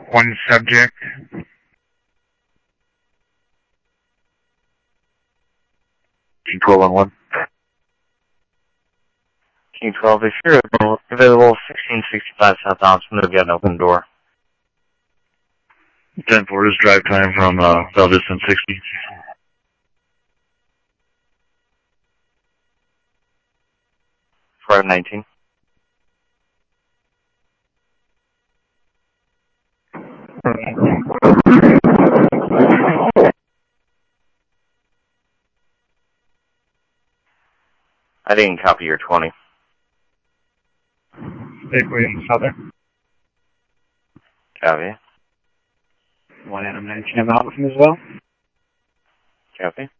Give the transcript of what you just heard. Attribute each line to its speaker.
Speaker 1: One subject.
Speaker 2: King 12 on 1.
Speaker 3: King 12, if you're available, 1665 South Thompson, we've got an open door.
Speaker 2: 10-4 is drive time from Bell Distance 60.
Speaker 3: Friday 19. I didn't copy your 20.
Speaker 1: William Southern.
Speaker 3: Copy.
Speaker 1: 1 Adam 19 of Alton as well.
Speaker 3: Copy.